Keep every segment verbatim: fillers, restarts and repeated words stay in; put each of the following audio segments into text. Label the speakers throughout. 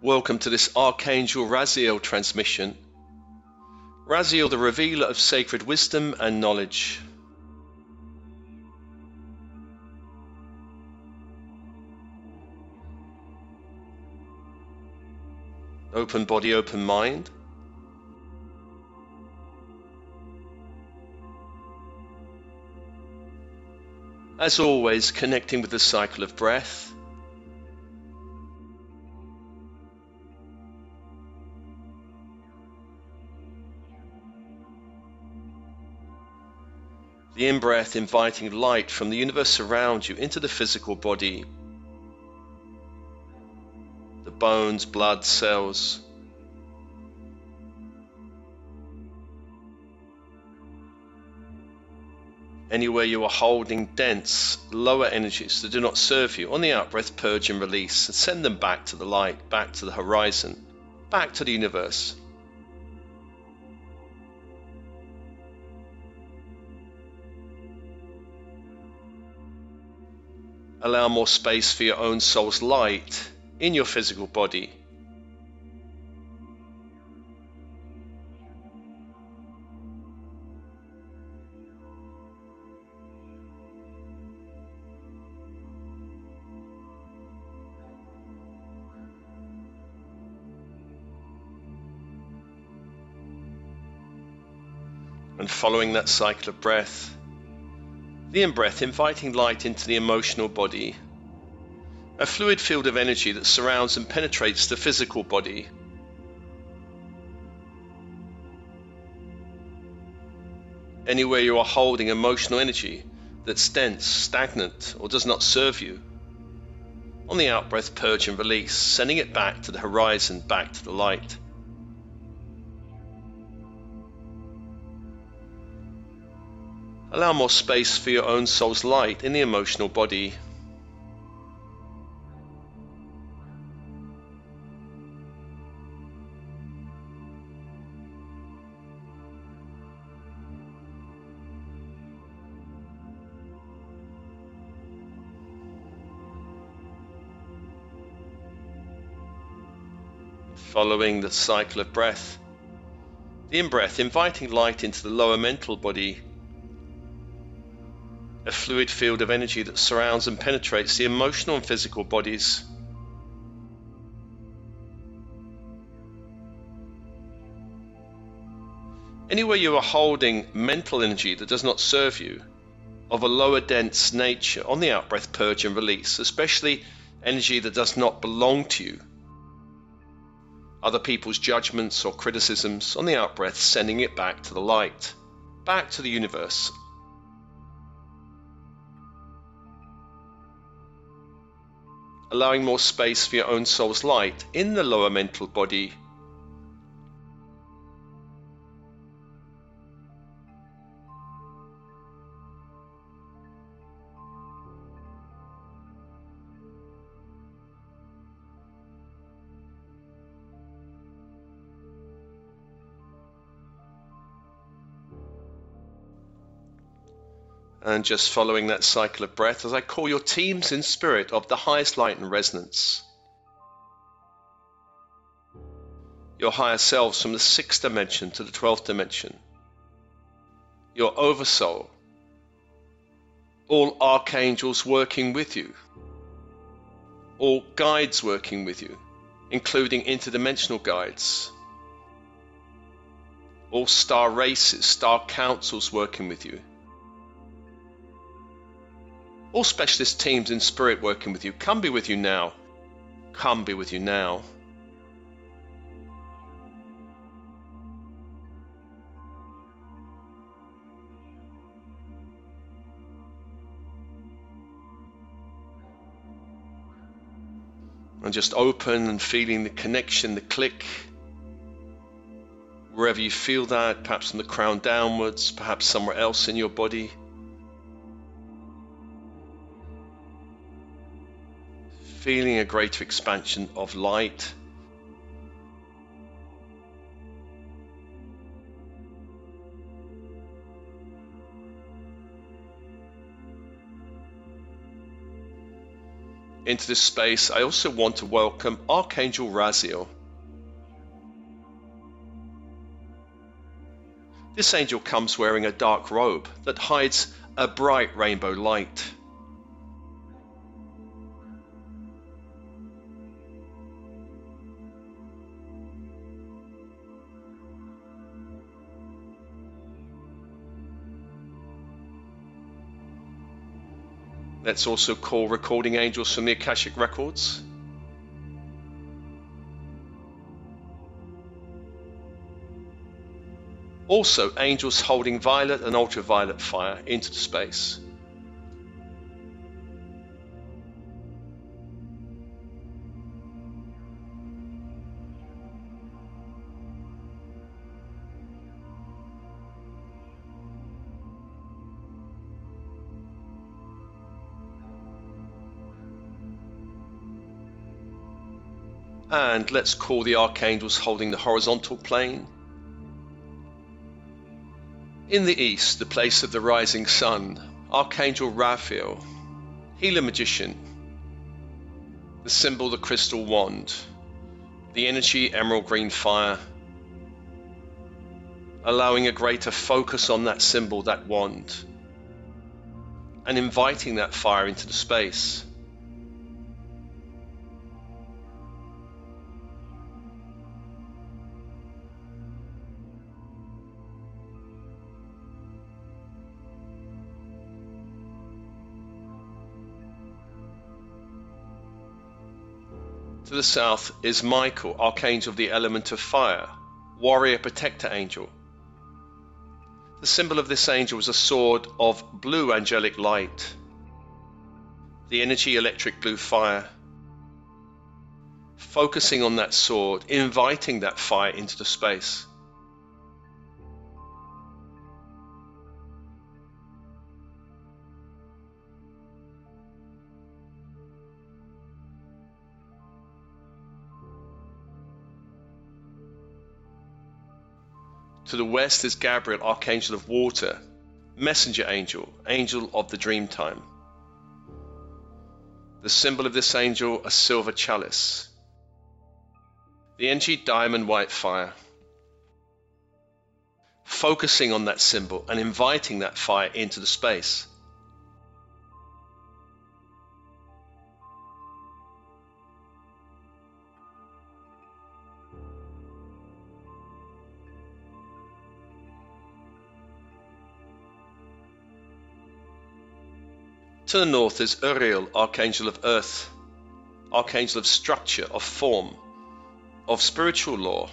Speaker 1: Welcome to this Archangel Raziel transmission. Raziel, the revealer of sacred wisdom and knowledge. Open body, open mind. As always, connecting with the cycle of breath. The in-breath inviting light from the universe around you into the physical body. The bones, blood, cells. Anywhere you are holding dense, lower energies that do not serve you, on the out-breath, purge and release, and send them back to the light, back to the horizon, back to the universe. Allow more space for your own soul's light in your physical body. And following that cycle of breath, the in-breath inviting light into the emotional body, a fluid field of energy that surrounds and penetrates the physical body. Anywhere you are holding emotional energy that's dense, stagnant, or does not serve you, on the out-breath, purge and release, sending it back to the horizon, back to the light. Allow more space for your own soul's light in the emotional body. Following the cycle of breath, the in-breath inviting light into the lower mental body, a fluid field of energy that surrounds and penetrates the emotional and physical bodies. Anywhere you are holding mental energy that does not serve you, of a lower dense nature, on the out-breath, purge and release, especially energy that does not belong to you. Other people's judgments or criticisms, on the out-breath, sending it back to the light, back to the universe. Allowing more space for your own soul's light in the lower mental body. And just following that cycle of breath as I call your teams in spirit of the highest light and resonance. Your higher selves from the sixth dimension to the twelfth dimension. Your oversoul. All archangels working with you. All guides working with you, including interdimensional guides. All star races, star councils working with you. All specialist teams in spirit working with you. Come be with you now. Come be with you now. And just open and feeling the connection, the click. Wherever you feel that, perhaps from the crown downwards, perhaps somewhere else in your body. Feeling a greater expansion of light. Into this space, I also want to welcome Archangel Raziel. This angel comes wearing a dark robe that hides a bright rainbow light. Let's also call recording angels from the Akashic Records. Also, angels holding violet and ultraviolet fire into the space. And let's call the archangels holding the horizontal plane. In the east, the place of the rising sun, Archangel Raphael, healer magician, the symbol the crystal wand, the energy emerald green fire, allowing a greater focus on that symbol, that wand, and inviting that fire into the space. To the south is Michael, Archangel of the element of fire, warrior protector angel. The symbol of this angel is a sword of blue angelic light, the energy electric blue fire, focusing on that sword, inviting that fire into the space. To the west is Gabriel, Archangel of Water, Messenger Angel, Angel of the Dreamtime. The symbol of this angel, a silver chalice. The energy diamond white fire. Focusing on that symbol and inviting that fire into the space. To the north is Uriel, Archangel of Earth, Archangel of Structure, of Form, of Spiritual Law.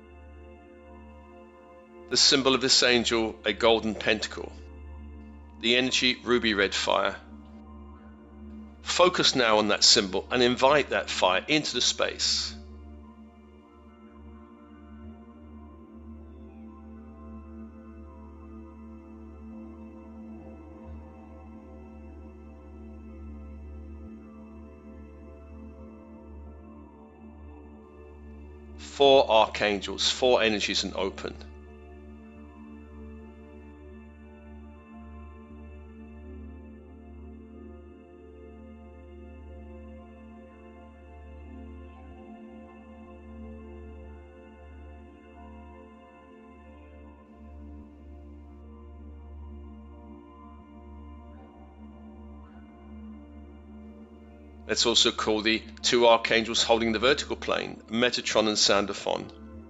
Speaker 1: The symbol of this angel, a golden pentacle. The energy, ruby red fire. Focus now on that symbol and invite that fire into the space. Four archangels, four energies and open. Let's also call the two archangels holding the vertical plane, Metatron and Sandalphon.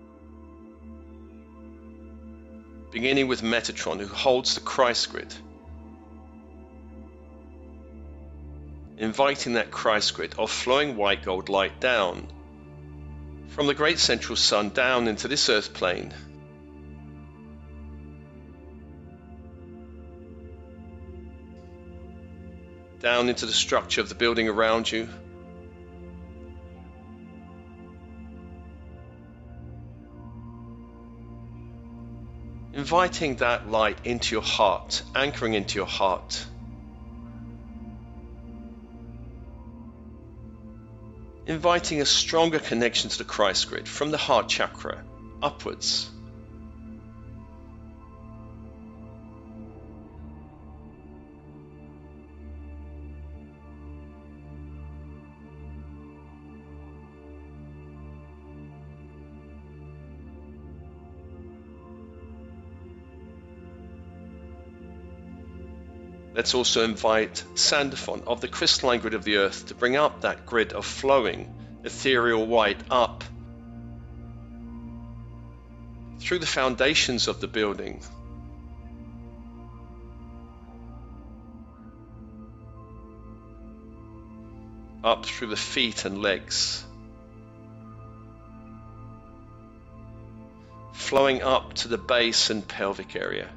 Speaker 1: Beginning with Metatron, who holds the Christ grid. Inviting that Christ grid of flowing white gold light down from the great central sun down into this earth plane. Down into the structure of the building around you. Inviting that light into your heart, anchoring into your heart. Inviting a stronger connection to the Christ grid from the heart chakra upwards. Let's also invite Sandalphon of the crystalline grid of the earth to bring up that grid of flowing ethereal white up through the foundations of the building, up through the feet and legs, flowing up to the base and pelvic area.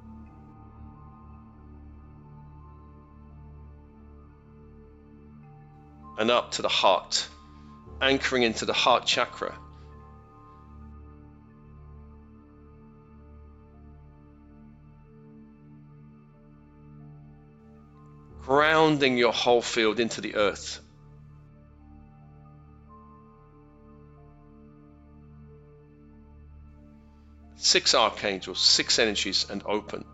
Speaker 1: And up to the heart, anchoring into the heart chakra. Grounding your whole field into the earth. Six archangels, six energies, and open.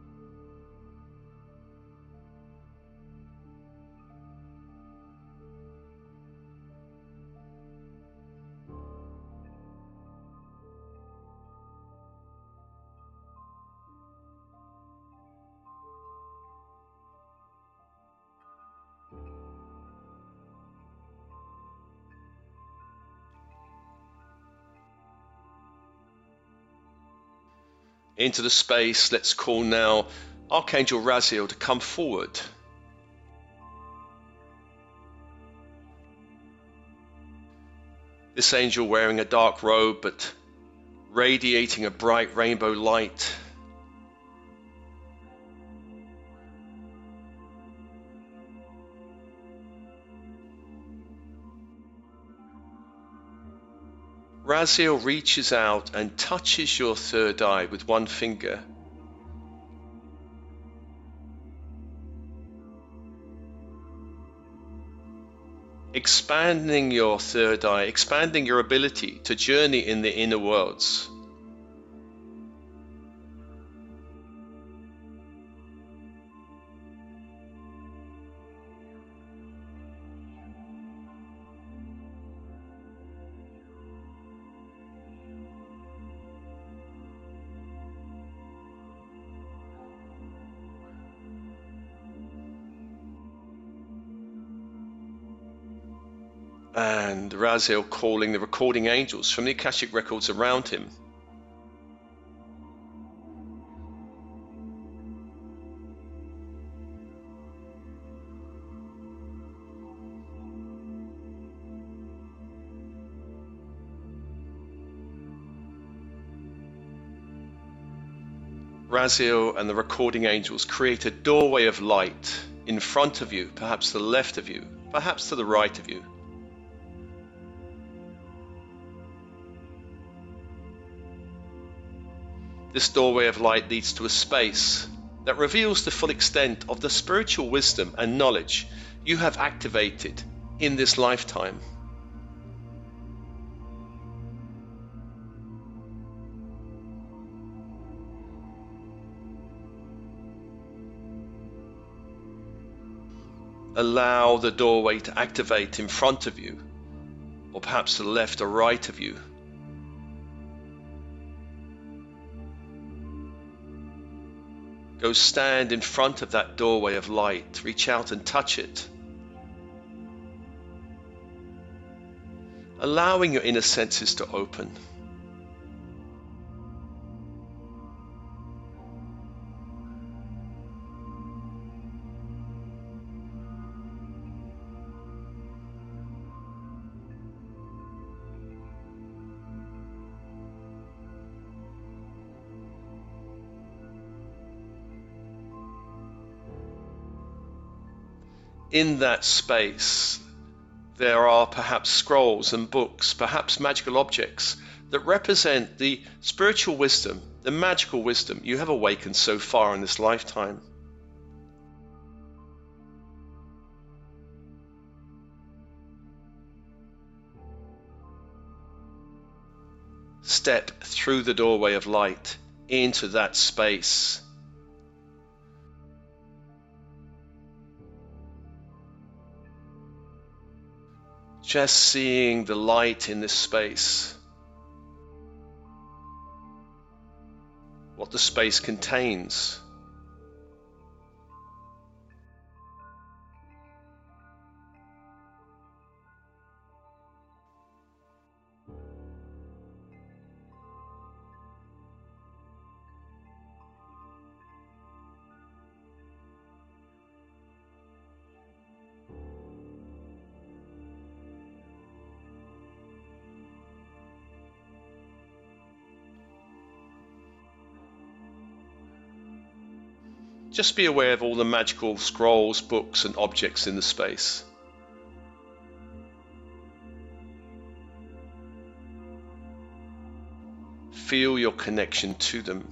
Speaker 1: Into the space, let's call now Archangel Raziel to come forward. This angel wearing a dark robe but radiating a bright rainbow light. Raziel reaches out and touches your third eye with one finger. Expanding your third eye, expanding your ability to journey in the inner worlds. And Raziel calling the recording angels from the Akashic records around him. Raziel and the recording angels create a doorway of light in front of you, perhaps to the left of you, perhaps to the right of you. This doorway of light leads to a space that reveals the full extent of the spiritual wisdom and knowledge you have activated in this lifetime. Allow the doorway to activate in front of you, or perhaps to the left or right of you. Go stand in front of that doorway of light. Reach out and touch it. Allowing your inner senses to open. In that space, there are perhaps scrolls and books, perhaps magical objects that represent the spiritual wisdom, the magical wisdom you have awakened so far in this lifetime. Step through the doorway of light into that space. Just seeing the light in this space, what the space contains. Just be aware of all the magical scrolls, books, and objects in the space. Feel your connection to them.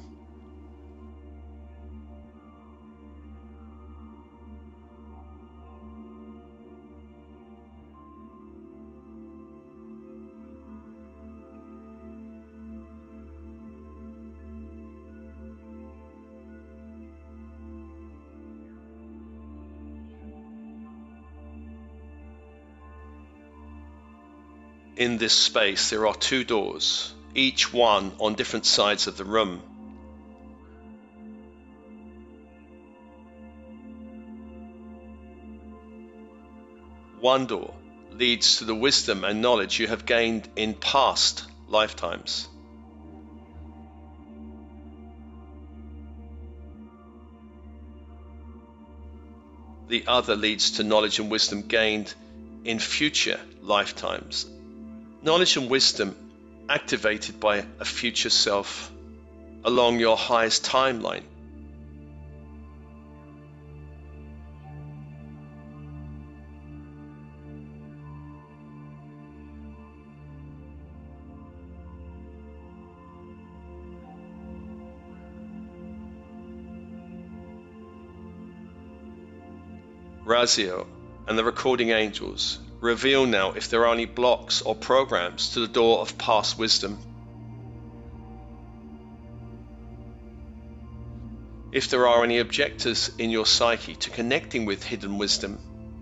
Speaker 1: In this space, there are two doors, each one on different sides of the room. One door leads to the wisdom and knowledge you have gained in past lifetimes. The other leads to knowledge and wisdom gained in future lifetimes. Knowledge and wisdom activated by a future self along your highest timeline. Raziel and the recording angels reveal now if there are any blocks or programs to the door of past wisdom. If there are any objectors in your psyche to connecting with hidden wisdom.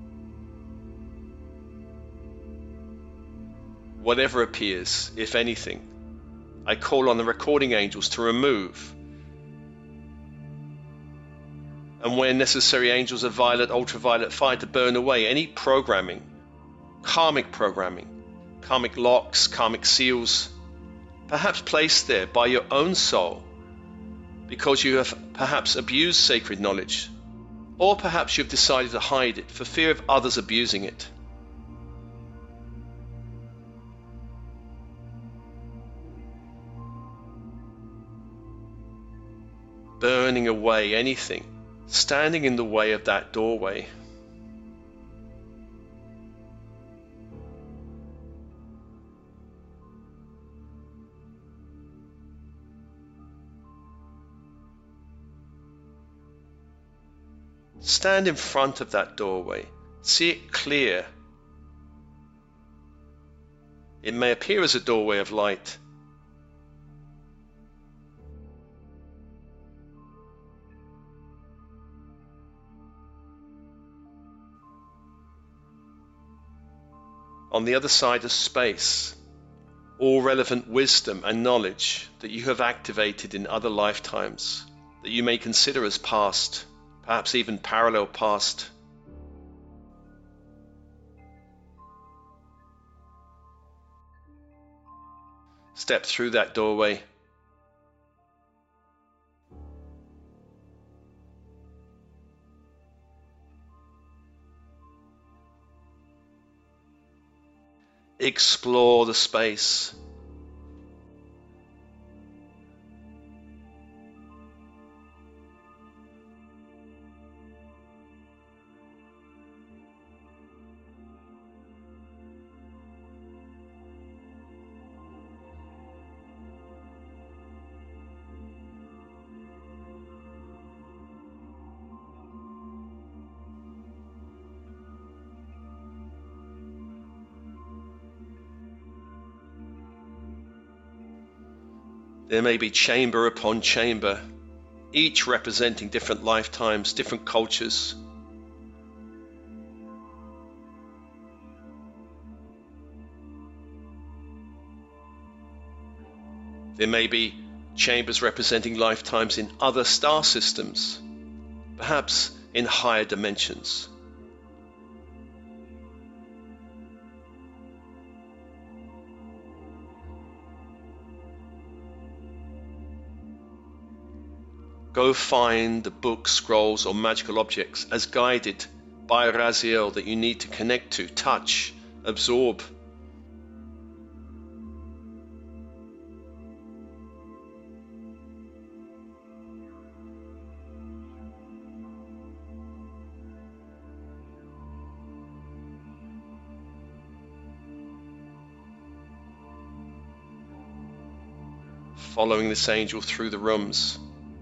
Speaker 1: Whatever appears, if anything, I call on the recording angels to remove. And where necessary, angels of violet, ultraviolet fire to burn away any programming, karmic programming, karmic locks, karmic seals, perhaps placed there by your own soul because you have perhaps abused sacred knowledge, or perhaps you've decided to hide it for fear of others abusing it. Burning away anything standing in the way of that doorway. Stand in front of that doorway. See it clear. It may appear as a doorway of light. On the other side of space, all relevant wisdom and knowledge that you have activated in other lifetimes that you may consider as past, perhaps even parallel past. Step through that doorway. Explore the space. There may be chamber upon chamber, each representing different lifetimes, different cultures. There may be chambers representing lifetimes in other star systems, perhaps in higher dimensions. Go find the books, scrolls, or magical objects as guided by Raziel that you need to connect to, touch, absorb. following this angel through the rooms.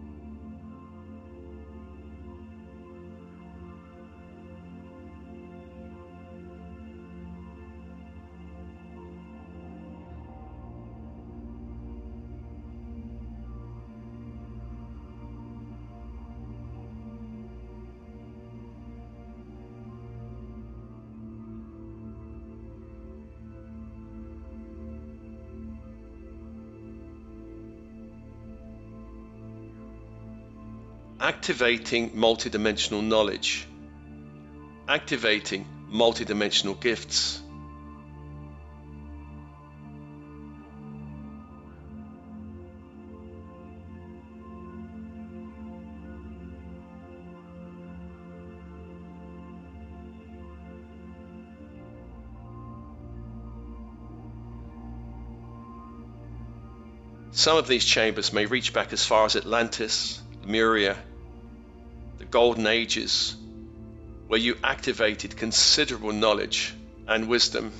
Speaker 1: Activating multidimensional knowledge, activating multidimensional gifts. Some of these chambers may reach back as far as Atlantis, Lemuria, the Golden Ages, where you activated considerable knowledge and wisdom.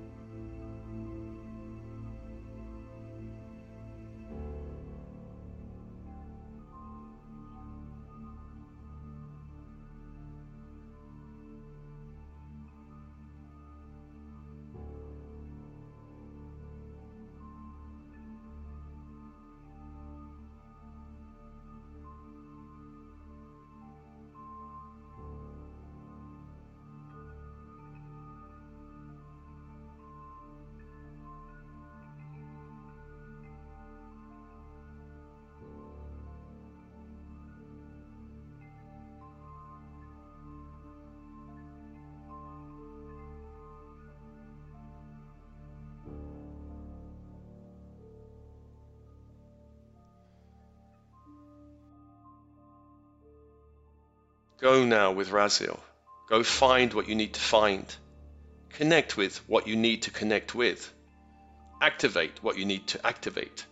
Speaker 1: Go now with Raziel. Go find what you need to find. Connect with what you need to connect with. Activate what you need to activate.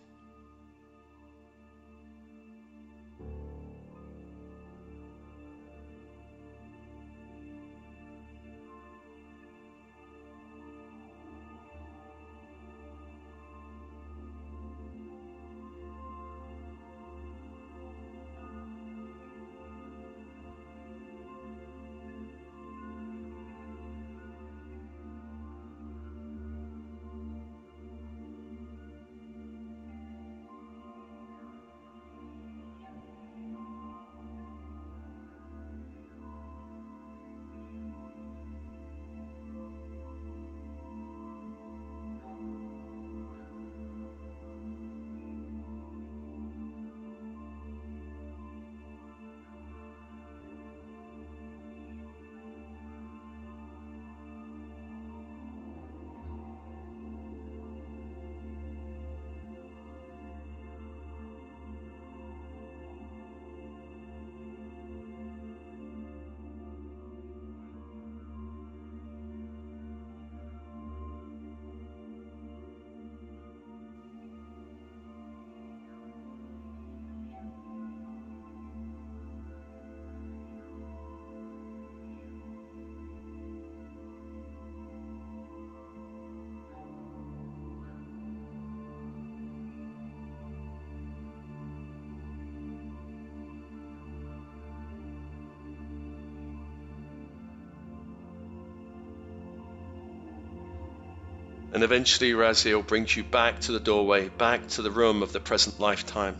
Speaker 1: And eventually Raziel brings you back to the doorway, back to the room of the present lifetime.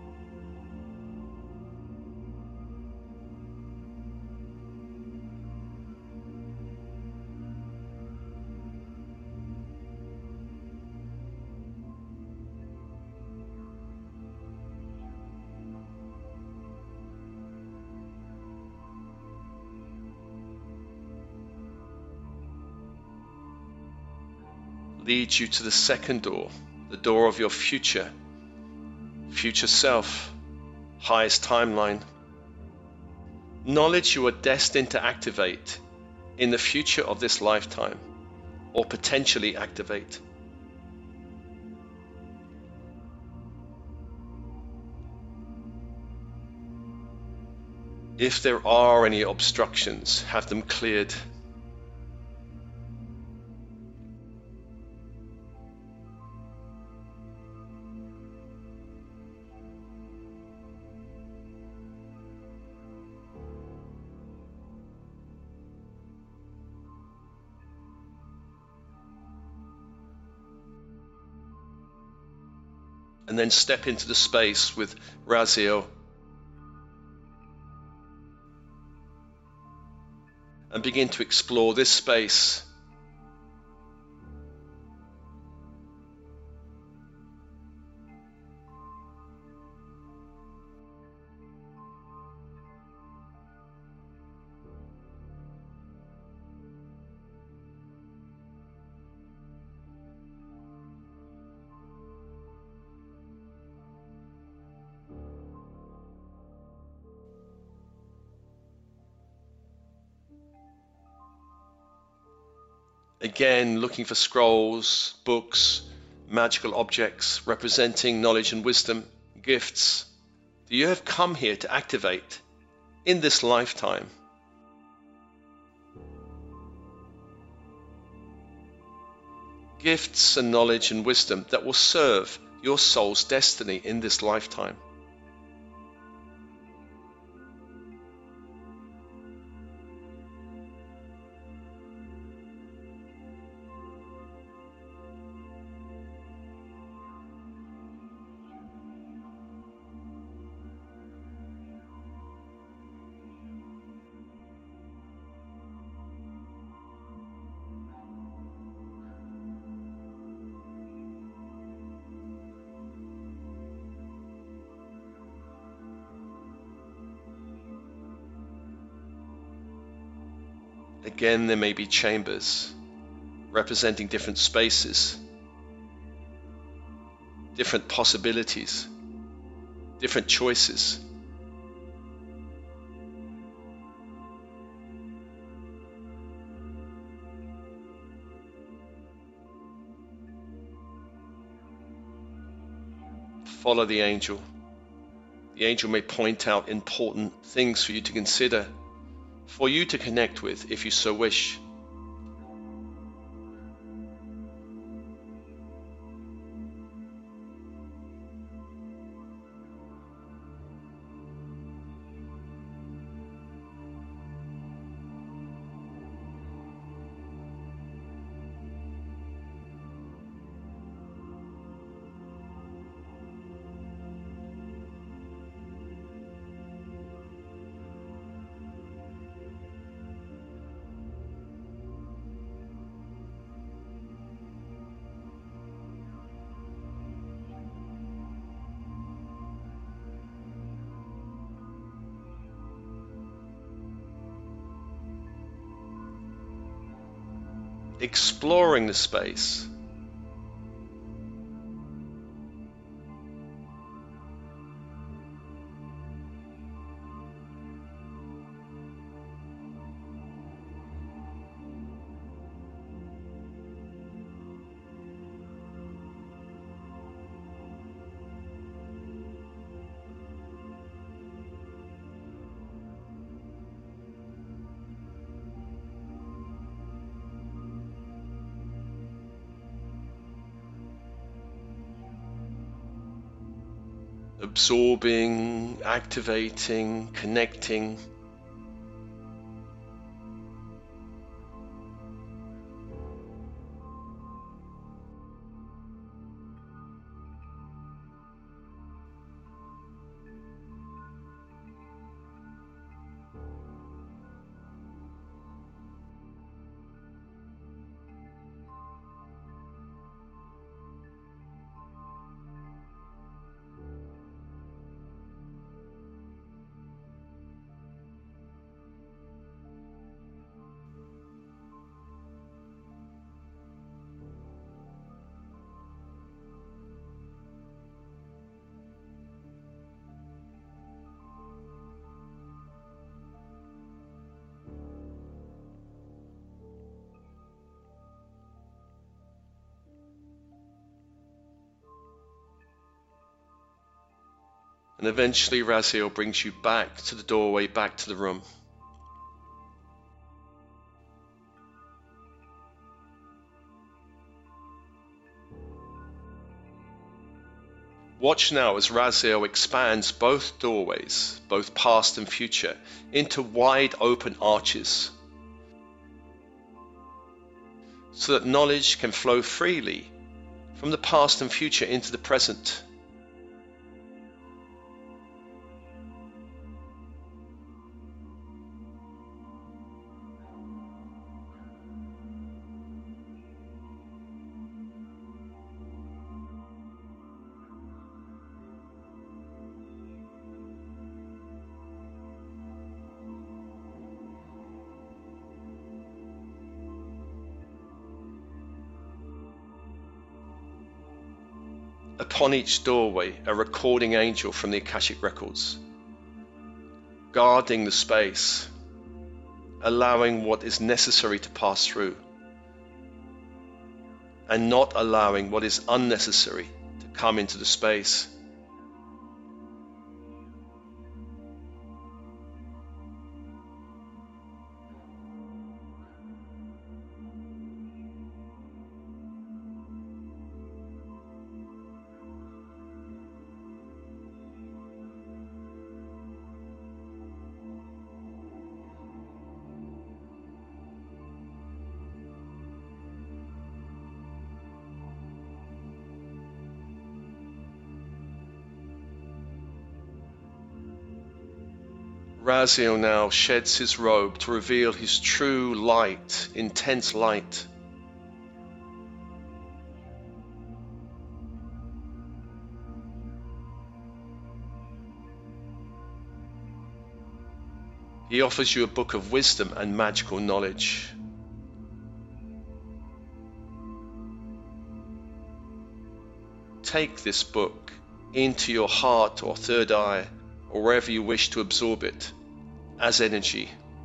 Speaker 1: Leads you to the second door, the door of your future, future self, highest timeline. Knowledge you are destined to activate in the future of this lifetime, or potentially activate. If there are any obstructions, have them cleared. and then step into the space with Raziel and begin to explore this space. Again, looking for scrolls, books, magical objects representing knowledge and wisdom, gifts that you have come here to activate in this lifetime. Gifts and knowledge and wisdom that will serve your soul's destiny in this lifetime. Again, there may be chambers representing different spaces, different possibilities, different choices. Follow the angel. The angel may point out important things for you to consider, for you to connect with if you so wish. Exploring the space. Absorbing, activating, connecting. And eventually Raziel brings you back to the doorway, back to the room. Watch now as Raziel expands both doorways, both past and future, into wide open arches, so that knowledge can flow freely from the past and future into the present, upon each doorway a recording angel from the Akashic Records, guarding the space, allowing what is necessary to pass through, and not allowing what is unnecessary to come into the space. Raziel now sheds his robe to reveal his true light, intense light. He offers you a book of wisdom and magical knowledge. Take this book into your heart or third eye, or wherever you wish to absorb it, as energy.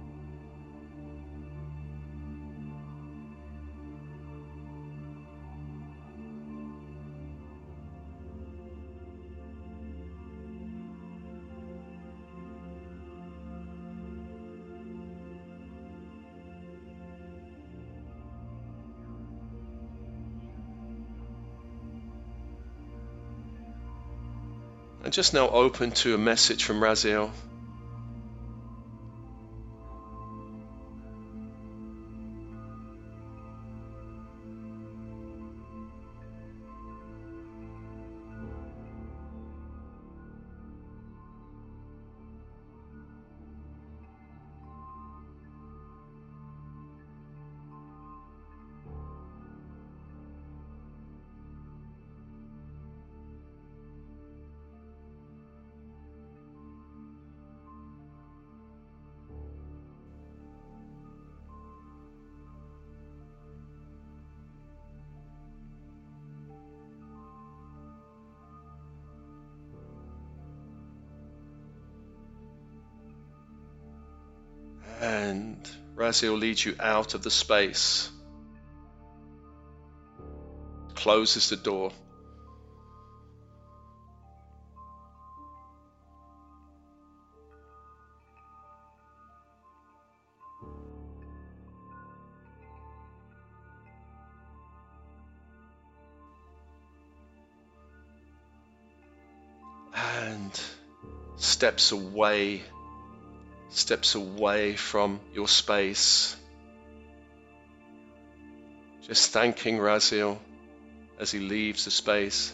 Speaker 1: And just now open to a message from Raziel. And Raziel leads you out of the space, closes the door. And steps away steps away from your space, just thanking Raziel as he leaves the space.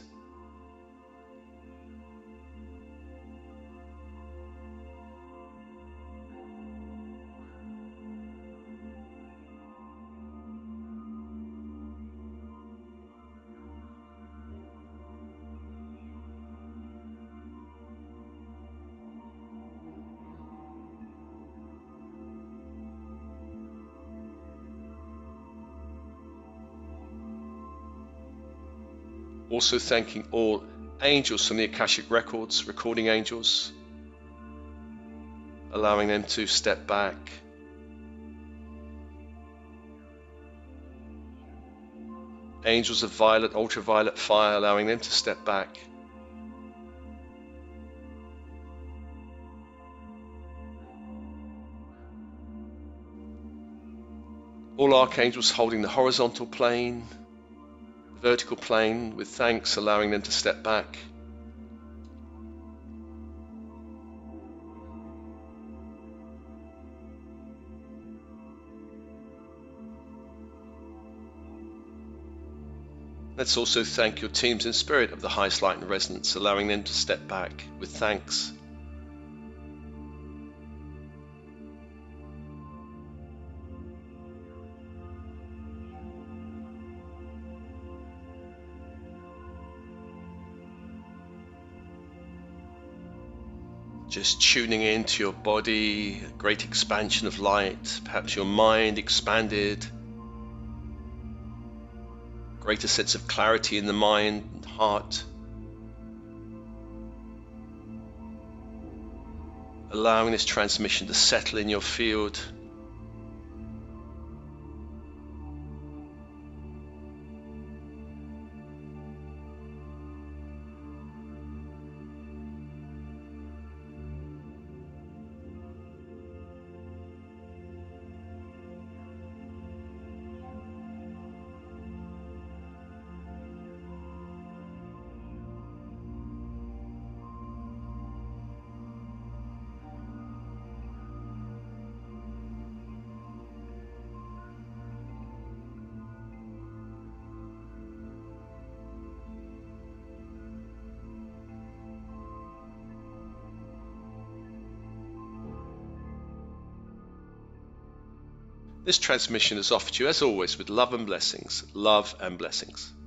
Speaker 1: Also thanking all angels from the Akashic Records, recording angels, allowing them to step back. Angels of violet, ultraviolet fire, allowing them to step back. All archangels holding the horizontal plane, vertical plane, with thanks, allowing them to step back. Let's also thank your teams in spirit of the highest light and resonance, allowing them to step back with thanks. Just tuning into your body, a great expansion of light, perhaps your mind expanded, greater sense of clarity in the mind and heart, allowing this transmission to settle in your field. This transmission is offered to you, as always, with love and blessings. Love and blessings.